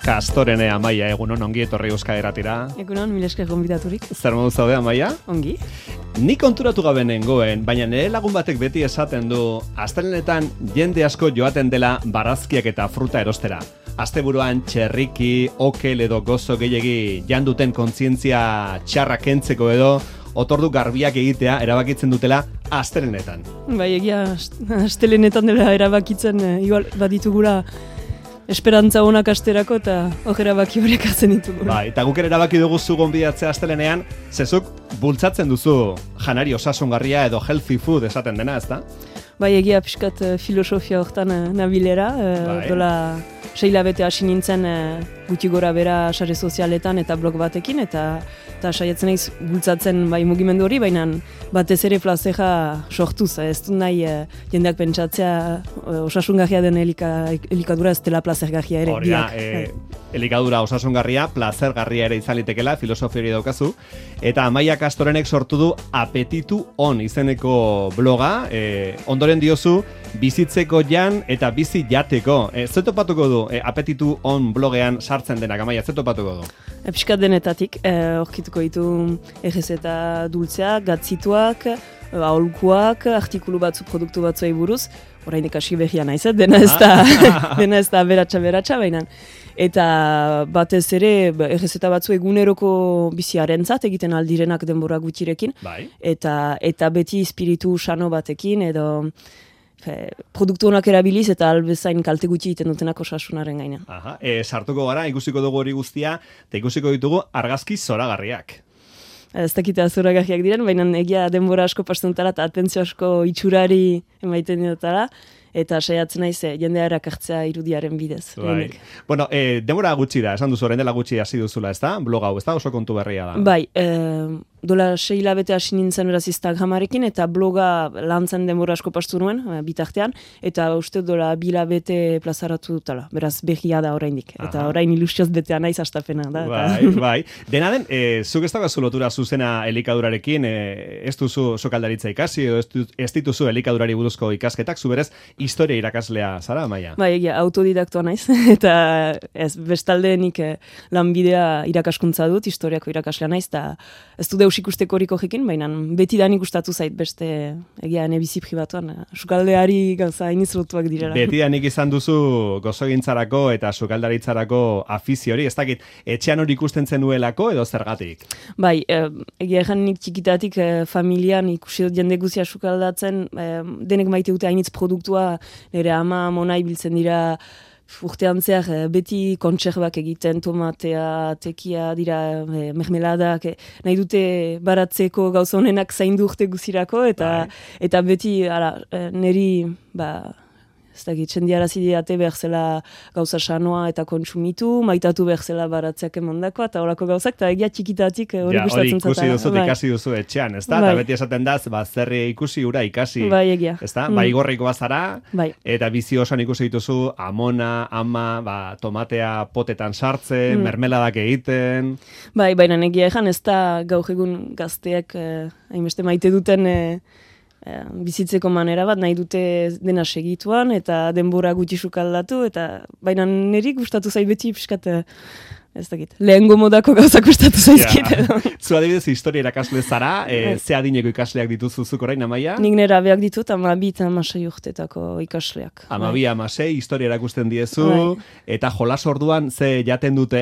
Kastorene Amaia, egunon, ongi etorri Euskal Irratira. Egunon, mil esker gonbidaturik. Zer modu zaude, Amaia? Ongi. Ni konturatu gabe nengoen, baina nire lagun batek beti esaten du, astelenetan jende asko joaten dela barazkiak eta fruta erostera. Asteburuan txerriki, okel edo gozo gehiegi janduten kontzientzia txarra kentzeko edo, otordu garbiak egitea erabakitzen dutela astelenetan. Bai, egia astelenetan dela erabakitzen, igual baditugula esperantza honak asterako eta hor erabaki horiek hartzen ditugula. Bai, eta guk ere erabaki dugu zu gonbidatzea astelenean, zezuk bultzatzen duzu janari osasungarria edo healthy food esaten dena, ezta? Bai, egia pixkat filosofia hortan nabilera, dola 6 hilabete hasi nintzen gutxi gora bera sare sozialetan eta blog batekin, eta saiatzen naiz bultzatzen bai mugimendu hori, baina batez ere plazera sortuz, ez dut nahi jendeak pentsatzea osasungarria den elikadura ez dela plazergarria ere. Hori da, elikadura osasungarria, plazergarria ere izan litekela, filosofia hori daukazu, eta Amaia Kastorenek sortu du Apetitu On izeneko bloga, ondoren diozu bizitzeko jan eta bizi jateko. Zer topatuko du Apetitu On blogean sartzen denak, Amaia, zer topatuko du? Piskat denetatik, horkituko ditu errezeta dultzeak, gatzituak, aholkuak, artikulu batzu, produktu batzuei buruz, orainik hasi behia naiz, dena ez da beratxa, baina. Eta batez ere, errezeta batzu eguneroko biziarentzat egiten aldirenak denbora gutxirekin, bai. eta beti espiritu sano batekin, edo produktu honak erabiliz eta albezain kalte gutxi egiten dutenak osasunaren gaina. Aha, sartuko gara, ikusiko dugu hori guztia, eta ikusiko ditugu argazki zoragarriak. Ez dakita zoragarriak diren, baina egia denbora asko pastuntara eta atentzio asko itxurari emaiten dutara, eta saiatzen naiz jendea erakartzea irudiaren bidez. Bai. Bueno, denbora gutxi da, esan duzu, orain dela gutxi hasi duzula, ezta? Blog hau, ezta? Oso kontu berria da. Bai, dola 6 hilabete hasi nintzen beraz Instagramarekin, eta bloga lantzen denbora asko pastu nuen, bitartean, eta uste dola 2 hilabete plazaratu dutela, beraz berria da oraindik. Eta orain ilusioz betea naiz hastapena da. Bai. Dena den, zuk ez daukazu lotura zuzena elikadurarekin, ez duzu sokaldaritza ikasi, edo ez dituzu elikadurari buruzko ikasketak, zu berez historia irakaslea zara, Amaia? Bai, egia, autodidaktoa naiz, eta ez bestalde nik lanbidea irakaskuntza dut, historiako irakaslea naiz, eta ez du deus ikusteko horiko jekin, baina beti da nik gustatu zait beste egia bizi pribatuan, sukaldeari gauza inizlotuak direla. Beti da nik izan duzu gozogintzarako eta sukaldaritzarako afizio hori, ez dakit, etxean hori ikusten zenuelako edo zergatik? Bai, egia egan nik txikitatik familian ikusi dut jende guzia sukaldatzen, denek maite dute hainitz produktua, nire ama monai biltzen dira urtean zehar beti kontserbak egiten, tomatea, tekia dira, mermeladak, nahi dute baratzeko gauza honenak zaindu urte guzirako, eta beti niri, ez dakit, txendiarazi diate behar zela gauza sanoa eta kontsumitu, maitatu behar zela baratzeak emandakoa, eta horako gauzak, eta egia txikitatik hori gustatzen zata. Hori ikusi duzu, ikasi duzu etxean, ez da? Eta beti esaten daz, zerri ikusi, ura ikasi. Bai, egia. Ez da? Igorriko bazara, eta bizi osan ikusi dituzu, amona, ama, tomatea potetan sartzen, mermeladak egiten. Bai, baina egia egan, ez da gaur egun gazteak hainbeste maite duten bizitzeko manera bat, nahi dute dena segituan, eta denbora gutxi sukaldatu, eta baina niri gustatu zait beti pixkat, ez dakit, lehengo modako gauzak gustatu zaizkit. Zu adibidez historia irakasle zara, ze adineko ikasleak dituzuzuk orain, Amaia? Nik nerabeak ditut, 12 eta 16 urtetako ikasleak. 12, 16, historia erakusten diezu, eta jolas orduan ze jaten dute?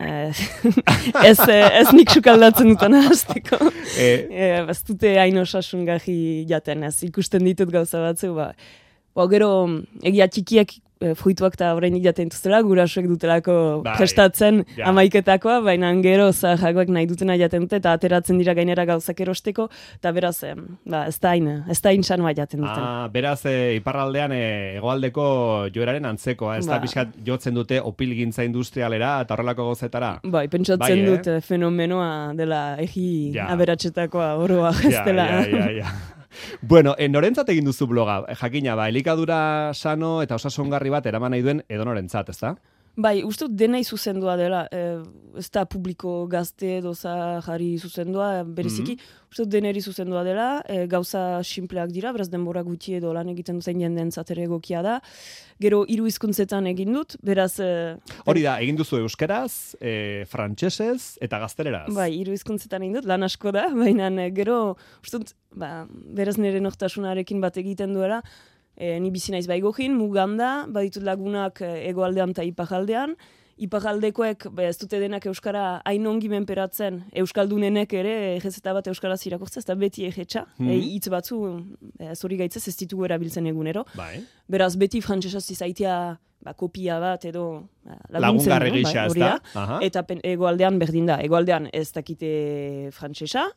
Ez nik sukaldatzen dutan hasteko. Ez dute hain osasungarri jaten, ez ikusten ditut gauza batzu. Gero, egia txikiak fruituak eta horreinik jaten dituztela, gurasoek dutelako prestatzen amaiketakoa, baina gero zaharragoak nahi dutena jaten dute, eta ateratzen dira gainera gauzak erosteko, eta beraz, ez da hain sanoa jaten duten. Beraz, iparraldean hegoaldeko joeraren antzekoa, ez da pixkat jotzen dute opilgintza industrialera eta horrelako gauzetara? Bai, pentsatzen dut fenomenoa dela egi aberatsetakoa oroa ez dela. Bueno, norentzat egin duzu bloga? Jakina, elikadura sano eta osasungarri bat eraman nahi duen edonorentzat, ezta? Bai, uste dut denei zuzendua dela, ez da publiko gazte edo jarri zuzendua, bereziki, uste dut deneri zuzendua dela, gauza simpleak dira, beraz denbora gutxi edo lan egiten duzen jendeentzat ere egokia da. Gero 3 hizkuntzetan egin dut, beraz... Hori da, egin duzu euskeraz, frantsesez eta gazteleraz. Bai, 3 hizkuntzetan egin dut, lan asko da, baina gero, uste dut, beraz nire nortasunarekin bat egiten duela, ni bizi naiz Baigojin, Muganda, baditut lagunak hegoaldean eta iparraldean. Iparraldekoek ez dute denak euskara hain ongi menperatzen, euskaldunenek ere egezeta bat euskaraz irakurtza, ez da beti egetxa. Hitz batzu, zori gaitzez ez ditugu erabiltzen egunero. Bai. Beraz, beti frantsesaz izaitia kopia bat edo lagungarri gisa, ez da? Eta hegoaldean berdin da. Hegoaldean ez dakite frantsesa,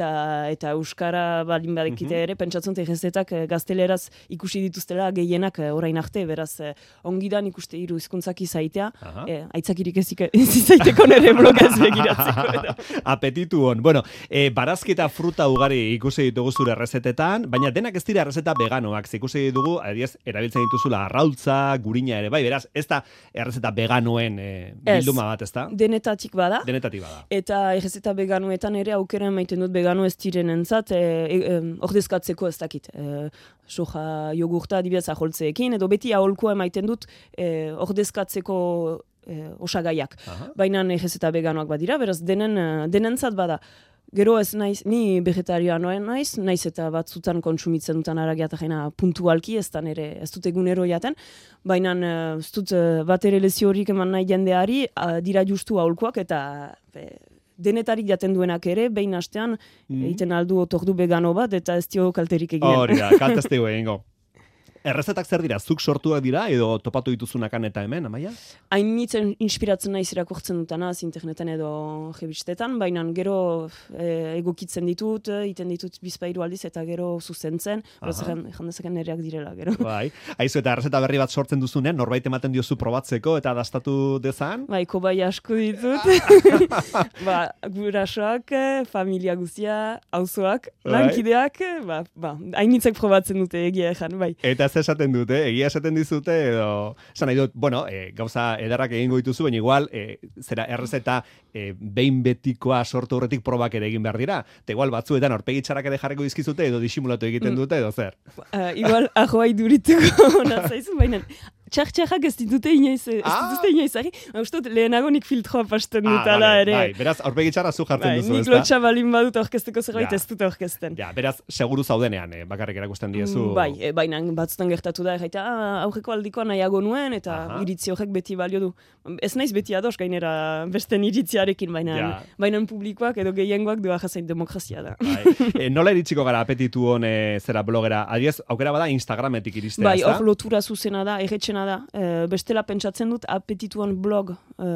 eta euskara balin badekite ere, pentsatzen egezetak gazteleraz ikusi dituztela gehienak orain arte, beraz, ongidan ikuste 3 hizkuntzak izaitea, aitzakirik ez izaiteko nire bloga ez begiratzeko. Apetitu hon. Bueno, barazki eta fruta ugari ikusi ditugu zure errezetetan, baina denak ez dira errezeta veganoak. Ikusi ditugu, adiez, erabiltzen dituzula arrautza, gurina ere, bai, beraz, ez da errezeta veganoen bilduma bat, ez da? Denetatik bada. Denetatik bada. Eta errezeta veganoetan ere aukera emaiten dut vegano ez direnentzat, ordezkatzeko ez dakit. Soja jogurta adibidez aholtzeekin, edo beti aholkoa emaiten dut ordezkatzeko osagaiak. Baina errezeta veganoak badira, beraz denentzat bada. Gero ez naiz, ni vegetarianoen naiz eta batzutan kontsumitzen dutan haragia eta jaina puntualki, ez dut egunero jaten, baina ez dut bat ere lezio horik eman nahi jendeari, dira justu aholkoak eta denetarik jaten duenak ere, behin astean, egiten aldu otordu vegano bat, eta ez dio kalterik egiten. Hori da, kaltezteu egingo. Errezetak zer dira? Zuk sortuak dira edo topatu dituzunakan eta hemen, Amaia? Hainitzen inspiratzen naiz irakurtzen dutanaz interneten edo rebistetan, baina gero egokitzen ditut, iten ditut bizpairu aldiz eta gero zuzentzen, jandezaken nereak direla, gero. Bai, haizu eta errezeta berri bat sortzen duzunean, norbait ematen diozu probatzeko eta dastatu dezan? Bai, kobai asko ditut. Gurasoak, familia guztia, auzoak, lankideak, hainitzek probatzen dute egia ezan, bai. Eta esaten dute, egia esaten dizute, edo, esan nahi dut, bueno, gauza edarrak egingo dituzu, baina igual, zera errezeta behin betikoa sortu horretik probak ere egin behar dira. Eta igual batzuetan aurpegi txarrak ere jarriko dizkizute, edo disimulatu egiten dute, edo zer? Igual, ahoai durituko nazaizu, baina txarrak ez dituzte inoiz ari. Uste lehenago nik filtroa pasten dutala ere. Bai, beraz, aurpegi txarra zu jartzen duzu, ez da? Nik lotxa balin badut orkesteko zerbait ez dut orkesten. Ja, beraz, seguru zaudenean, bakarrik erakusten diezu. Bai, baina batzutan gertatu da, aurreko aldikoa nahiago nuen, eta iritzi horrek beti balio du. Ez naiz beti ados gainera besten iritziarekin, baina publikoak edo gehiengoak du ahazain demokrazia da. Nola iritsiko gara apetitu hon zera blogera? Adiez, aukera bada Instagrametik iristea, bai, hor lotura zuzena da, erretxena da. Bestela pentsatzen dut apetituan blog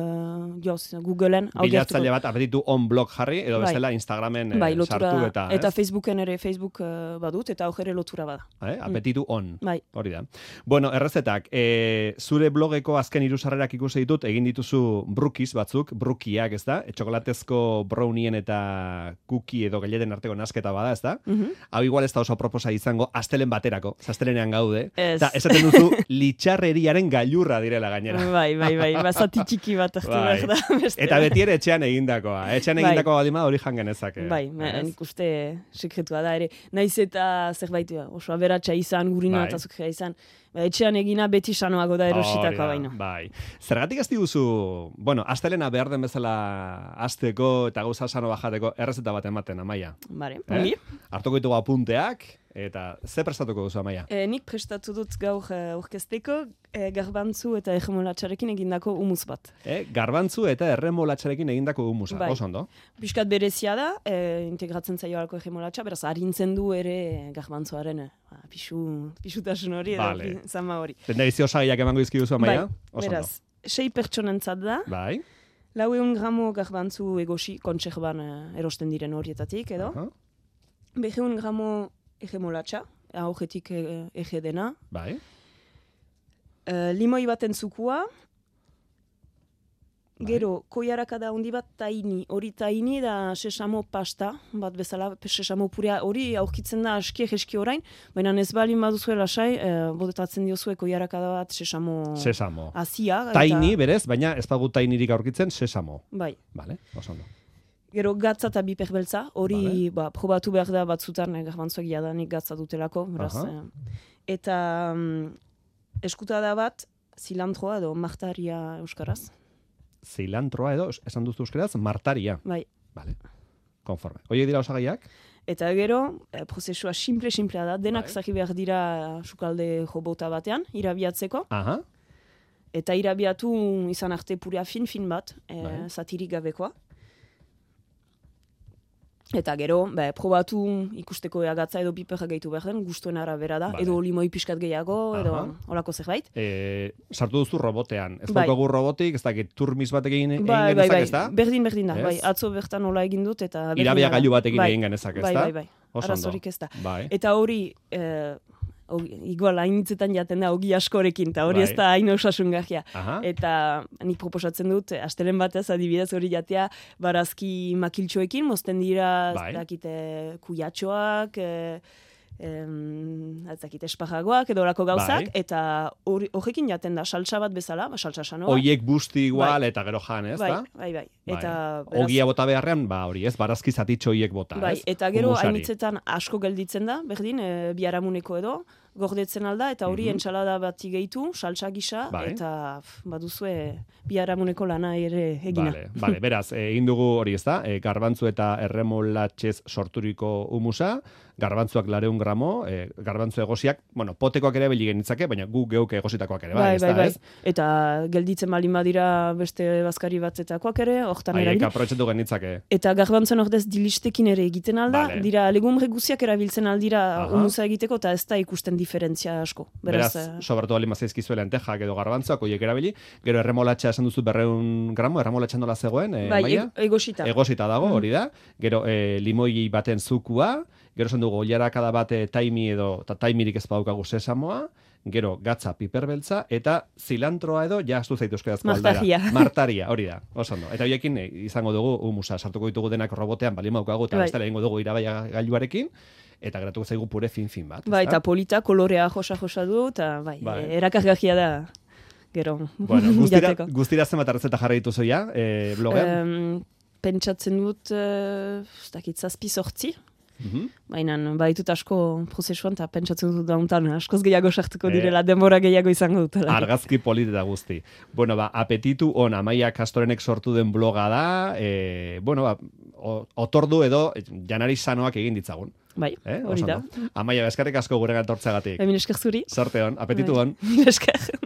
Googleen. Bilatzaile bat apetitu on blog jarri, edo bestela Instagramen sartu eta... Eta Facebooken ere, Facebook badut, eta hor ere lotura bada. Apetitu on, bai. Hori da. Bueno, errezetak, zure blogeko azken 3 sarrerak ikusi ditut, egin dituzu brookies batzuk, brookiak, ez da? Txokolatezko brownien eta cookie edo galleten arteko nasketa bada, ez da? Hau igual ez da oso proposa izango, astelen baterako, astelenean gaude, eta esaten duzu litxarreriaren gailurra direla gainera. Bai, bazati txiki bat hartu behar da. Eta beti ere etxean egindakoa. Etxean egindakoa badima hori jangenezak. Bai, nik uste sekretua da ere. Naiz eta zerbait oso aberatsa izan, gurina eta zukera izan. Etxean egina beti sanoago da erositakoa baino. Bai. Zergatik ez diguzu, bueno, astelena behar den bezala asteko eta gauza sano bajateko errezeta bat ematen, Amaia. Bare, hartuko ditugu apunteak, eta ze prestatuko duzu, Amaia? Nik prestatu dut gaur orkesteko garbantzu eta erremolatxarekin egindako humus bat. Garbantzu eta erremolatxarekin egindako humusa, oso ondo? Piskat berezia da, integratzen zaio alko erremolatxa, beraz harintzen du ere garbantzuaren pisutasun hori edo zama hori. Dendabizio osagaiak emango izkiduzu, Amaia? Bai, beraz, 6 pertsonentzat da. Bai. 400 gramo garbantzu egosi kontserban erosten diren horietatik, edo. 200 gramo erremolatxa, ahogetik ege dena. Bai. Limoi baten zukua, Gero, koiarakada handi bat taini. Hori taini da sesamo pasta, bat bezala sesamo purea, hori aurkitzen da eski orain, baina ez bali baduzue lasai, botetatzen diozue koiarakada bat sesamo azia. Taini berez, baina ez bagut tainirik aurkitzen sesamo. Bai. Vale, oso ondo. Gero gatza eta biperbeltza, hori probatu behar da batzutan garbantzuak jadanik gatza dutelako, beraz. Eta eskutada bat, zilantroa edo martaria euskaraz. Zilantroa edo, esan duzu euskeraz, martaria. Bai. Vale. Konforme. Oiek dira osagaiak? Eta gero, prozesua simplea da, denak zaki behar dira sukalde jobota batean, irabiatzeko. Aha. Eta irabiatu izan arte purea fin bat, zatirik gabekoa. Eta gero, probatu ikusteko gatza edo piperra gehitu behar den, gustuen arabera da, edo limoi pixkat gehiago, edo olako zerbait. Sartu duzu robotean, ez daukagu robotik, ez dakit turmis bat egin genezak, ez da? Berdin da, atzo bertan hola egin dut, eta... Irabia gailu bat egin genezak, ez da? Bai, arazorik ez da. Eta hori... igual hainitzetan jaten da ogi askorekin, eta hori ez da hain osasungarria. Eta nik proposatzen dut, astelen batez adibidez hori jatea, barazki makiltxoekin, mozten dira, kuyatxoak, esparragoak edo orako gauzak, eta horrekin jaten da, salsa bat bezala, salsa sanoa. Oiek busti igual, eta gero jan, ez da? Bai. Ogia bota beharrean, hori ez, barazki zatitxo oiek bota, ez? Eta gero hainitzetan asko gelditzen da, berdin, biharamuneko edo, gordetzen alda, eta hori entsalada bat gehitu, salsa gisa, eta baduzue biharamuneko lana ere egina. Bale, beraz, egin dugu hori ez da, garbantzu eta erremolatxez sorturiko humusa, garbantzuak 200 gramo, garbantzu egosiak, potekoak ere beli genitzake, baina gu geuk egositakoak ere, bai. Eta gelditzen balin badira beste bazkari batzetakoak ere, hortan erabili. Eka aprotxetu genitzake. Eta garbantzuen ordez dilistekin ere egiten alda, dira legumre guziak erabiltzen aldira humusa egiteko, eta ez da ikusten diferentzia asko. Beraz, sobertu bali mazaizkizuela entejak edo garbantzuak oiek erabili, gero erremolatxa esan duzu 200 gramo, erremolatxa nola zegoen, Maia? Egosita. Egosita dago, hori da. Gero limoi baten zukua, gero esan dugu oilarakada bat taimi edo, eta taimirik ez badaukagu sesamoa, gero gatza piperbeltza, eta zilantroa edo, astu zaitu euskarazko aldera. Martaria, hori da, oso ondo. Eta horiekin izango dugu humusa, sartuko ditugu denak robotean, bali maukagu, eta bestela egingo dugu irabaia gailuarekin, eta geratuko zaigu pure fin bat. Eta polita, kolorea josa du, eta erakargarria da. Gero, guztira zenbat arrezeta jarri dituzu ja, blogean? Pentsatzen dut, ez dakit, 7-8. Baina baitut asko prozesuan eta pentsatzen dut dauntan askoz gehiago sartuko direla, denbora gehiago izango dutela. Argazki polita guzti. Apetitu on, Amaia Castorenek sortu den bloga da, otordu edo janari sanoak egin ditzagun. Bai, hori da. Amaia, eskerrik asko gure gatortzeagatik. Hemen esker zuri. Sorte on, apetitu on. Esker.